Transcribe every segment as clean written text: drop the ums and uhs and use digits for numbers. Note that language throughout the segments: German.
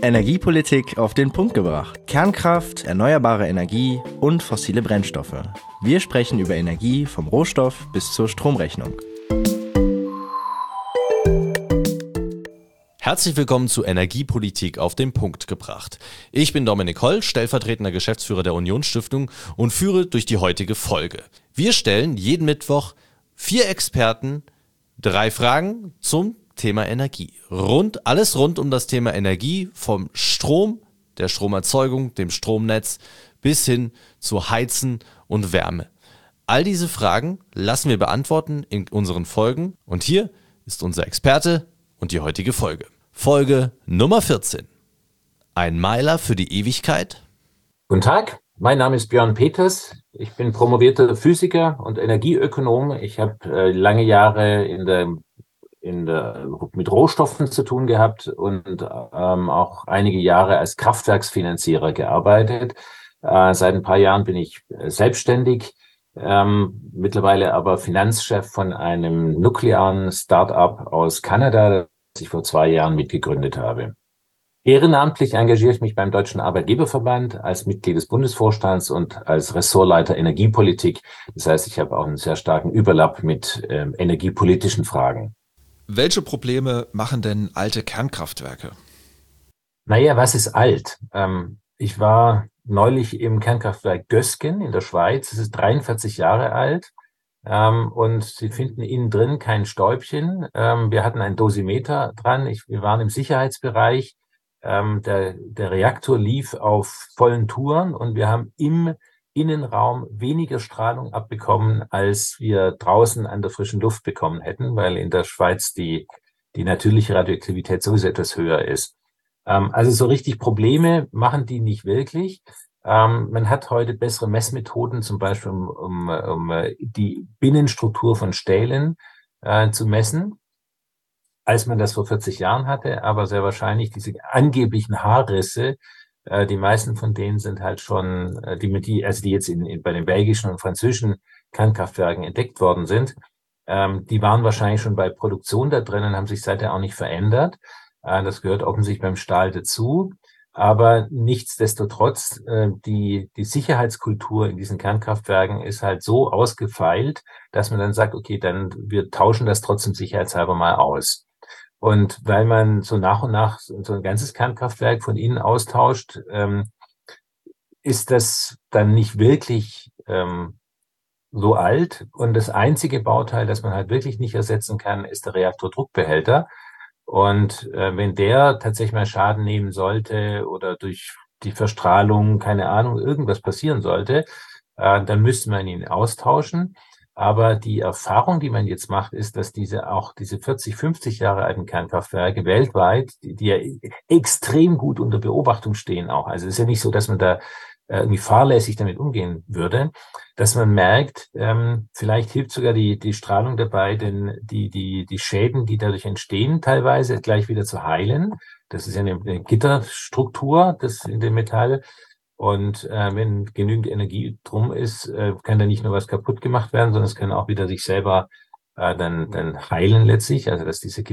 Energiepolitik auf den Punkt gebracht. Kernkraft, erneuerbare Energie und fossile Brennstoffe. Wir sprechen über Energie vom Rohstoff bis zur Stromrechnung. Herzlich willkommen zu Energiepolitik auf den Punkt gebracht. Ich bin Dominik Holl, stellvertretender Geschäftsführer der Unionsstiftung und führe durch die heutige Folge. Wir stellen jeden Mittwoch 4 Experten 3 Fragen zum Thema Energie. Alles rund um das Thema Energie, vom Strom, der Stromerzeugung, dem Stromnetz bis hin zu Heizen und Wärme. All diese Fragen lassen wir beantworten in unseren Folgen und hier ist unser Experte und die heutige Folge. Folge Nummer 14. Ein Meiler für die Ewigkeit? Guten Tag, mein Name ist Björn Peters. Ich bin promovierter Physiker und Energieökonom. Ich habe lange Jahre mit Rohstoffen zu tun gehabt und auch einige Jahre als Kraftwerksfinanzierer gearbeitet. Seit ein paar Jahren bin ich selbstständig, mittlerweile aber Finanzchef von einem nuklearen Start-up aus Kanada, das ich vor 2 Jahren mitgegründet habe. Ehrenamtlich engagiere ich mich beim Deutschen Arbeitgeberverband als Mitglied des Bundesvorstands und als Ressortleiter Energiepolitik. Das heißt, ich habe auch einen sehr starken Überlapp mit energiepolitischen Fragen. Welche Probleme machen denn alte Kernkraftwerke? Naja, was ist alt? Ich war neulich im Kernkraftwerk Gösgen in der Schweiz. Es ist 43 Jahre alt und Sie finden innen drin kein Stäubchen. Wir hatten ein Dosimeter dran. Wir waren im Sicherheitsbereich. Der Reaktor lief auf vollen Touren und wir haben im Innenraum weniger Strahlung abbekommen, als wir draußen an der frischen Luft bekommen hätten, weil in der Schweiz die natürliche Radioaktivität sowieso etwas höher ist. Also so richtig Probleme machen die nicht wirklich. Man hat heute bessere Messmethoden, zum Beispiel um die Binnenstruktur von Stählen zu messen, als man das vor 40 Jahren hatte, aber sehr wahrscheinlich diese angeblichen Haarrisse, die meisten von denen sind halt schon, die jetzt bei den belgischen und französischen Kernkraftwerken entdeckt worden sind, die waren wahrscheinlich schon bei Produktion da drin und haben sich seither auch nicht verändert. Das gehört offensichtlich beim Stahl dazu. Aber nichtsdestotrotz, die Sicherheitskultur in diesen Kernkraftwerken ist halt so ausgefeilt, dass man dann sagt, okay, dann wir tauschen das trotzdem sicherheitshalber mal aus. Und weil man so nach und nach so ein ganzes Kernkraftwerk von innen austauscht, ist das dann nicht wirklich so alt. Und das einzige Bauteil, das man halt wirklich nicht ersetzen kann, ist der Reaktordruckbehälter. Und wenn der tatsächlich mal Schaden nehmen sollte oder durch die Verstrahlung, keine Ahnung, irgendwas passieren sollte, dann müsste man ihn austauschen. Aber die Erfahrung, die man jetzt macht, ist, dass diese 40, 50 Jahre alten Kernkraftwerke weltweit, die ja extrem gut unter Beobachtung stehen auch. Also es ist ja nicht so, dass man da irgendwie fahrlässig damit umgehen würde, dass man merkt, vielleicht hilft sogar die Strahlung dabei, denn die Schäden, die dadurch entstehen, teilweise gleich wieder zu heilen. Das ist ja eine Gitterstruktur, das in dem Metall. Und wenn genügend Energie drum ist, kann da nicht nur was kaputt gemacht werden, sondern es kann auch wieder sich selber dann heilen letztlich. Also dass diese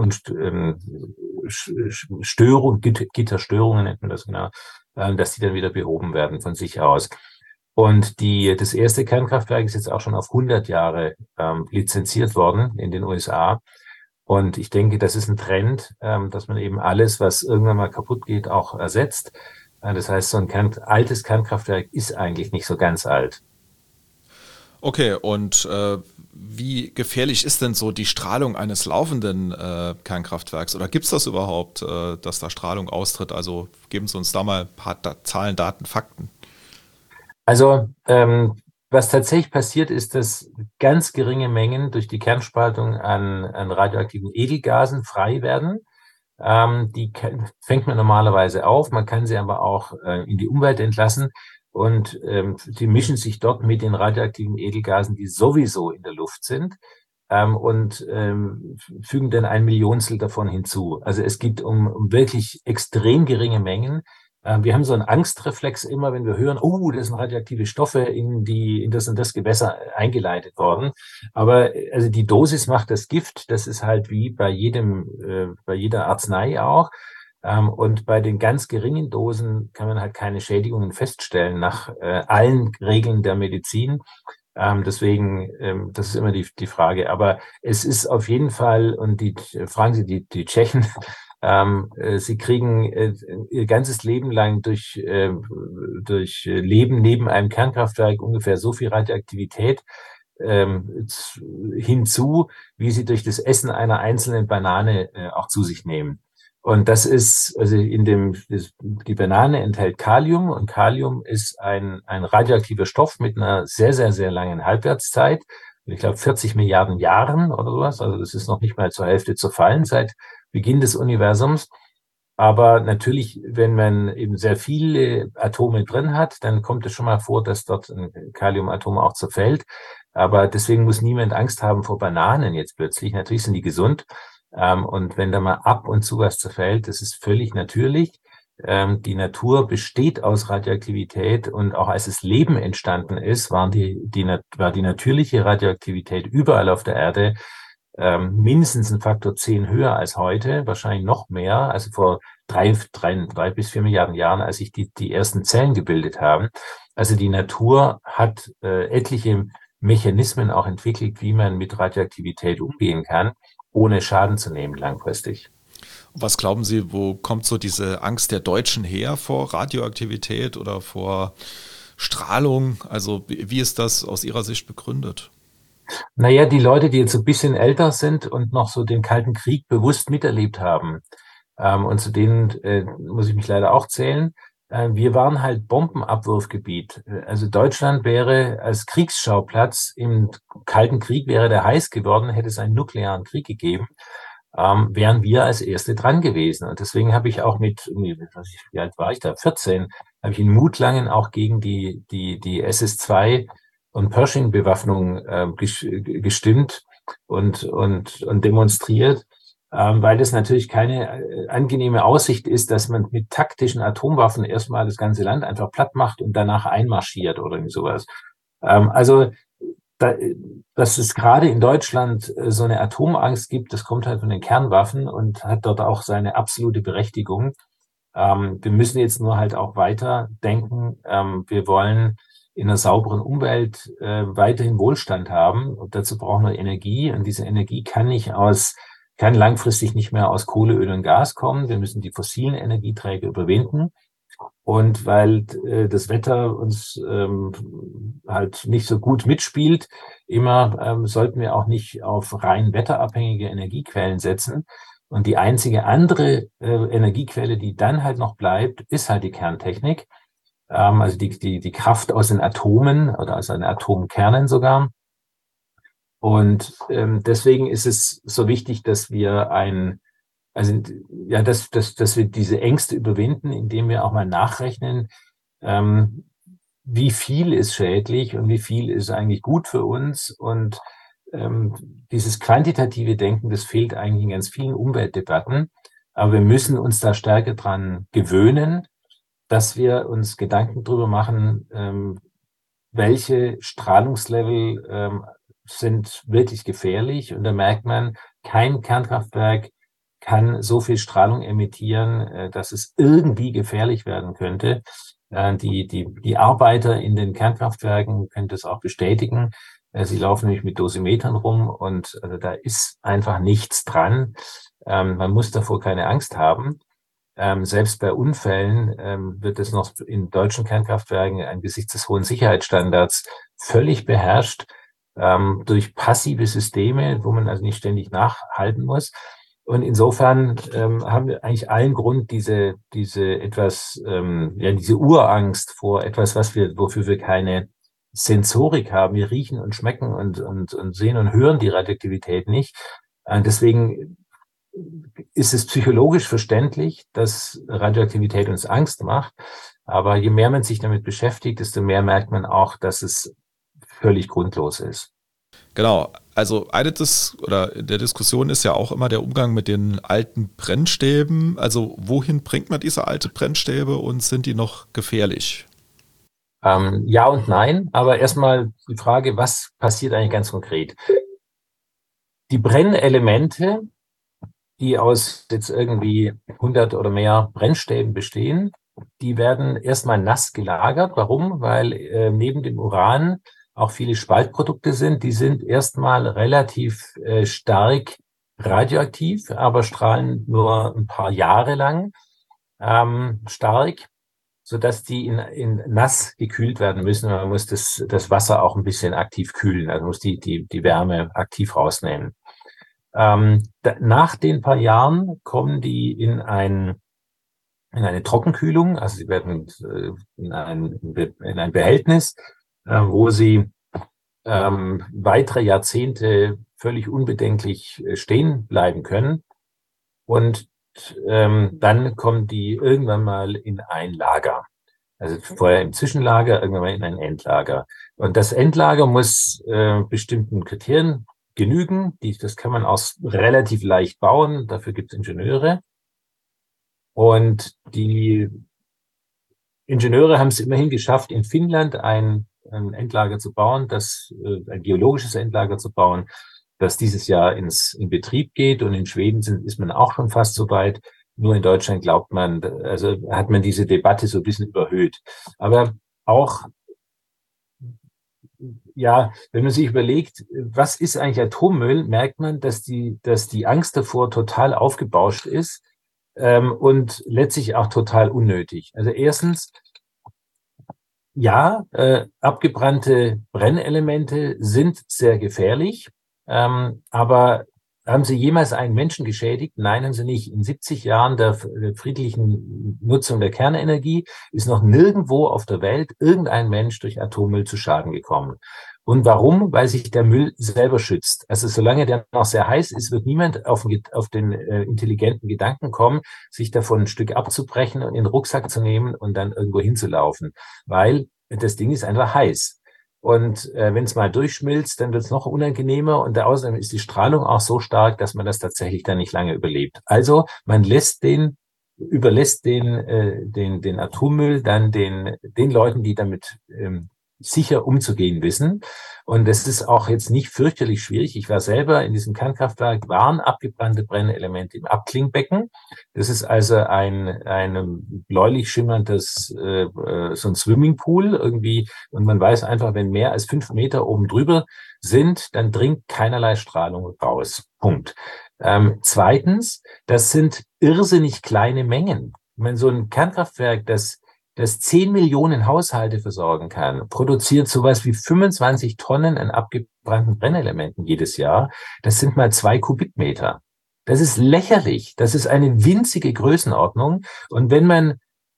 Gitterstörungen nennt man das genau, dass die dann wieder behoben werden von sich aus. Und das erste Kernkraftwerk ist jetzt auch schon auf 100 Jahre lizenziert worden in den USA. Und ich denke, das ist ein Trend, dass man eben alles, was irgendwann mal kaputt geht, auch ersetzt. Das heißt, so ein altes Kernkraftwerk ist eigentlich nicht so ganz alt. Okay, und wie gefährlich ist denn so die Strahlung eines laufenden Kernkraftwerks? Oder gibt es das überhaupt, dass da Strahlung austritt? Also geben Sie uns da mal ein paar Zahlen, Daten, Fakten. Also was tatsächlich passiert, ist, dass ganz geringe Mengen durch die Kernspaltung an radioaktiven Edelgasen frei werden. Die fängt man normalerweise auf, man kann sie aber auch in die Umwelt entlassen und die mischen sich dort mit den radioaktiven Edelgasen, die sowieso in der Luft sind, und fügen dann 1 Millionstel davon hinzu. Also es geht um wirklich extrem geringe Mengen. Wir haben so einen Angstreflex immer, wenn wir hören, oh, das sind radioaktive Stoffe in das und das Gewässer eingeleitet worden. Aber also die Dosis macht das Gift. Das ist halt wie bei jeder Arznei auch. Und bei den ganz geringen Dosen kann man halt keine Schädigungen feststellen nach allen Regeln der Medizin. Deswegen, das ist immer die Frage. Aber es ist auf jeden Fall, und fragen Sie die Tschechen, sie kriegen ihr ganzes Leben lang durch Leben neben einem Kernkraftwerk ungefähr so viel Radioaktivität hinzu, wie sie durch das Essen einer einzelnen Banane auch zu sich nehmen. Und das ist, also die Banane enthält Kalium, und Kalium ist ein radioaktiver Stoff mit einer sehr, sehr, sehr langen Halbwertszeit. Ich glaube 40 Milliarden Jahren oder sowas. Also das ist noch nicht mal zur Hälfte zerfallen seit Beginn des Universums. Aber natürlich, wenn man eben sehr viele Atome drin hat, dann kommt es schon mal vor, dass dort ein Kaliumatom auch zerfällt. Aber deswegen muss niemand Angst haben vor Bananen jetzt plötzlich. Natürlich sind die gesund. Und wenn da mal ab und zu was zerfällt, das ist völlig natürlich. Die Natur besteht aus Radioaktivität, und auch als das Leben entstanden ist, war die natürliche Radioaktivität überall auf der Erde mindestens ein Faktor 10 höher als heute, wahrscheinlich noch mehr, also vor drei bis 4 Milliarden Jahren, als sich die ersten Zellen gebildet haben. Also die Natur hat etliche Mechanismen auch entwickelt, wie man mit Radioaktivität umgehen kann, ohne Schaden zu nehmen langfristig. Was glauben Sie, wo kommt so diese Angst der Deutschen her vor Radioaktivität oder vor Strahlung? Also wie ist das aus Ihrer Sicht begründet? Naja, die Leute, die jetzt ein bisschen älter sind und noch so den Kalten Krieg bewusst miterlebt haben, und zu denen muss ich mich leider auch zählen, wir waren halt Bombenabwurfgebiet. Also Deutschland wäre als Kriegsschauplatz im Kalten Krieg, wäre der heiß geworden, hätte es einen nuklearen Krieg gegeben, wären wir als Erste dran gewesen. Und deswegen habe ich auch wie alt war ich da? 14, habe ich in Mutlangen auch gegen die SS-2 und Pershing-Bewaffnung gestimmt und demonstriert, weil das natürlich keine angenehme Aussicht ist, dass man mit taktischen Atomwaffen erstmal das ganze Land einfach platt macht und danach einmarschiert oder irgendwie sowas. Also da, dass es gerade in Deutschland so eine Atomangst gibt, das kommt halt von den Kernwaffen und hat dort auch seine absolute Berechtigung. Wir müssen jetzt nur halt auch weiter denken. Wir wollen in einer sauberen Umwelt weiterhin Wohlstand haben. Und dazu brauchen wir Energie. Und diese Energie kann langfristig nicht mehr aus Kohle, Öl und Gas kommen. Wir müssen die fossilen Energieträger überwinden. Und weil das Wetter uns halt nicht so gut mitspielt, sollten wir auch nicht auf rein wetterabhängige Energiequellen setzen. Und die einzige andere Energiequelle, die dann halt noch bleibt, ist halt die Kerntechnik. Also die Kraft aus den Atomen oder aus den Atomkernen sogar. Und deswegen ist es so wichtig, dass wir dass wir diese Ängste überwinden, indem wir auch mal nachrechnen, ähm, wie viel ist schädlich und wie viel ist eigentlich gut für uns. Und dieses quantitative Denken, das fehlt eigentlich in ganz vielen Umweltdebatten. Aber wir müssen uns da stärker dran gewöhnen, dass wir uns Gedanken darüber machen, welche Strahlungslevel sind wirklich gefährlich. Und da merkt man, kein Kernkraftwerk kann so viel Strahlung emittieren, dass es irgendwie gefährlich werden könnte. Die Arbeiter in den Kernkraftwerken können das auch bestätigen. Sie laufen nämlich mit Dosimetern rum, und also da ist einfach nichts dran. Man muss davor keine Angst haben. Selbst bei Unfällen wird es noch in deutschen Kernkraftwerken angesichts des hohen Sicherheitsstandards völlig beherrscht durch passive Systeme, wo man also nicht ständig nachhalten muss. Und insofern haben wir eigentlich allen Grund, diese Urangst vor etwas, wofür wir keine Sensorik haben. Wir riechen und schmecken und sehen und hören die Radioaktivität nicht. Deswegen ist es psychologisch verständlich, dass Radioaktivität uns Angst macht. Aber je mehr man sich damit beschäftigt, desto mehr merkt man auch, dass es völlig grundlos ist. Genau, also in der Diskussion ist ja auch immer der Umgang mit den alten Brennstäben. Also wohin bringt man diese alten Brennstäbe und sind die noch gefährlich? Ja und nein, aber erstmal die Frage, was passiert eigentlich ganz konkret? Die Brennelemente die aus jetzt irgendwie 100 oder mehr Brennstäben bestehen, die werden erstmal nass gelagert. Warum? Weil neben dem Uran auch viele Spaltprodukte sind. Die sind erstmal relativ stark radioaktiv, aber strahlen nur ein paar Jahre lang stark, sodass die in nass gekühlt werden müssen. Man muss das Wasser auch ein bisschen aktiv kühlen, also muss die Wärme aktiv rausnehmen. Nach den paar Jahren kommen die in eine Trockenkühlung, also sie werden in ein Behältnis, wo sie weitere Jahrzehnte völlig unbedenklich stehen bleiben können. Und dann kommen die irgendwann mal in ein Lager. Also vorher im Zwischenlager, irgendwann mal in ein Endlager. Und das Endlager muss bestimmten Kriterien genügen. Das kann man auch relativ leicht bauen. Dafür gibt es Ingenieure. Und die Ingenieure haben es immerhin geschafft, in Finnland ein Endlager zu bauen, ein geologisches Endlager zu bauen, das dieses Jahr in Betrieb geht. Und in Schweden ist man auch schon fast so weit. Nur in Deutschland glaubt man, also hat man diese Debatte so ein bisschen überhöht. Aber auch, ja, wenn man sich überlegt, was ist eigentlich Atommüll, merkt man, dass die Angst davor total aufgebauscht ist, und letztlich auch total unnötig. Also erstens, ja, abgebrannte Brennelemente sind sehr gefährlich, aber haben sie jemals einen Menschen geschädigt? Nein, haben sie nicht. In 70 Jahren der friedlichen Nutzung der Kernenergie ist noch nirgendwo auf der Welt irgendein Mensch durch Atommüll zu Schaden gekommen. Und warum? Weil sich der Müll selber schützt. Also solange der noch sehr heiß ist, wird niemand auf den intelligenten Gedanken kommen, sich davon ein Stück abzubrechen und in den Rucksack zu nehmen und dann irgendwo hinzulaufen, weil das Ding ist einfach heiß. Und wenn es mal durchschmilzt, dann wird es noch unangenehmer. Und außerdem ist die Strahlung auch so stark, dass man das tatsächlich dann nicht lange überlebt. Also man überlässt den Atommüll dann den Leuten, die damit sicher umzugehen wissen. Und es ist auch jetzt nicht fürchterlich schwierig. Ich war selber in diesem Kernkraftwerk, waren abgebrannte Brennelemente im Abklingbecken. Das ist also ein bläulich schimmerndes, so ein Swimmingpool irgendwie. Und man weiß einfach, wenn mehr als 5 Meter oben drüber sind, dann dringt keinerlei Strahlung raus. Punkt. Zweitens, das sind irrsinnig kleine Mengen. Ich meine, so ein Kernkraftwerk, das 10 Millionen Haushalte versorgen kann, produziert sowas wie 25 Tonnen an abgebrannten Brannelementen jedes Jahr. Das sind mal 2 Kubikmeter. Das ist lächerlich. Das ist eine winzige Größenordnung. Und wenn man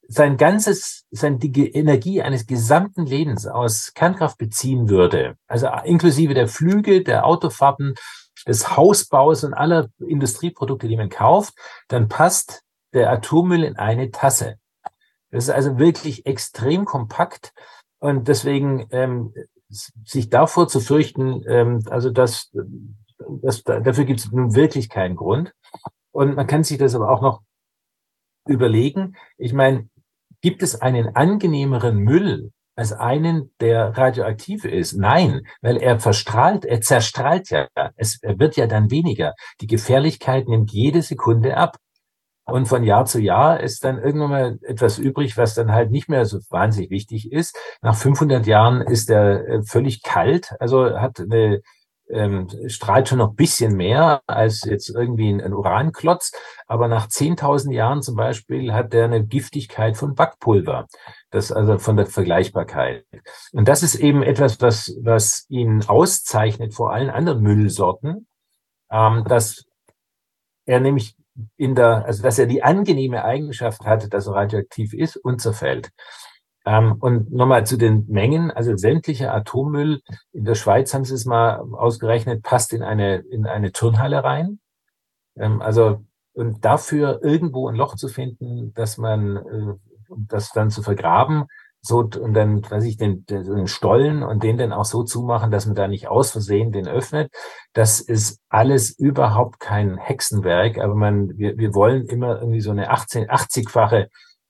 die Energie eines gesamten Lebens aus Kernkraft beziehen würde, also inklusive der Flüge, der Autofahrten, des Hausbaus und aller Industrieprodukte, die man kauft, dann passt der Atommüll in eine Tasse. Das ist also wirklich extrem kompakt und deswegen sich davor zu fürchten, also dafür gibt es nun wirklich keinen Grund. Und man kann sich das aber auch noch überlegen. Ich meine, gibt es einen angenehmeren Müll als einen, der radioaktiv ist? Nein, weil er zerstrahlt ja. Er wird ja dann weniger. Die Gefährlichkeit nimmt jede Sekunde ab. Und von Jahr zu Jahr ist dann irgendwann mal etwas übrig, was dann halt nicht mehr so wahnsinnig wichtig ist. Nach 500 Jahren ist er völlig kalt, also strahlt schon noch ein bisschen mehr als jetzt irgendwie ein Uranklotz. Aber nach 10.000 Jahren zum Beispiel hat der eine Giftigkeit von Backpulver. Das also von der Vergleichbarkeit. Und das ist eben etwas, was ihn auszeichnet vor allen anderen Müllsorten, dass er nämlich also dass er die angenehme Eigenschaft hatte, dass er radioaktiv ist und zerfällt. Und nochmal zu den Mengen, also sämtlicher Atommüll, in der Schweiz haben sie es mal ausgerechnet, passt in eine Turnhalle rein. Und dafür irgendwo ein Loch zu finden, das dann zu vergraben, so, und dann, weiß ich, den Stollen und den dann auch so zumachen, dass man da nicht aus Versehen den öffnet. Das ist alles überhaupt kein Hexenwerk, aber wir wollen immer irgendwie so eine 80-fache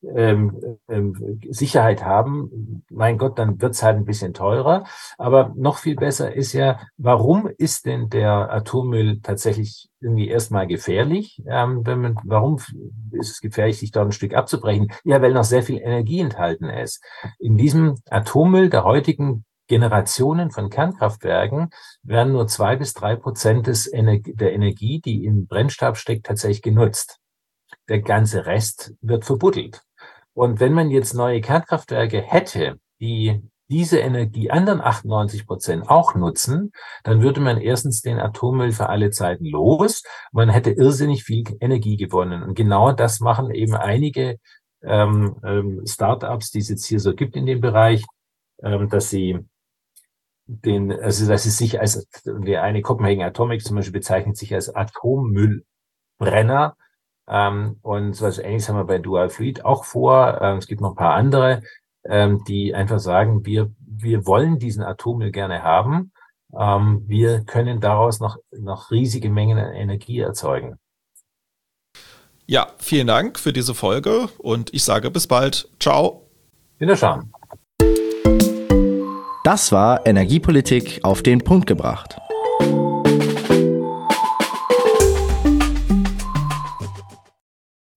Sicherheit haben, mein Gott, dann wird es halt ein bisschen teurer. Aber noch viel besser ist ja, warum ist denn der Atommüll tatsächlich irgendwie erstmal gefährlich? Warum ist es gefährlich, sich dort ein Stück abzubrechen? Ja, weil noch sehr viel Energie enthalten ist. In diesem Atommüll der heutigen Generationen von Kernkraftwerken werden nur 2-3% der Energie, die im Brennstab steckt, tatsächlich genutzt. Der ganze Rest wird verbuddelt. Und wenn man jetzt neue Kernkraftwerke hätte, die diese Energie, anderen 98% auch nutzen, dann würde man erstens den Atommüll für alle Zeiten los. Man hätte irrsinnig viel Energie gewonnen. Und genau das machen eben einige Startups, die es jetzt hier so gibt in dem Bereich, dass sie dass es sich als, der eine Copenhagen Atomic zum Beispiel bezeichnet sich als Atommüllbrenner. Und so etwas Ähnliches haben wir bei Dual Fluid auch vor. Es gibt noch ein paar andere, die einfach sagen, wir wollen diesen Atommüll gerne haben. Wir können daraus noch riesige Mengen an Energie erzeugen. Ja, vielen Dank für diese Folge und ich sage bis bald. Ciao. Wiederschauen. Das war Energiepolitik auf den Punkt gebracht.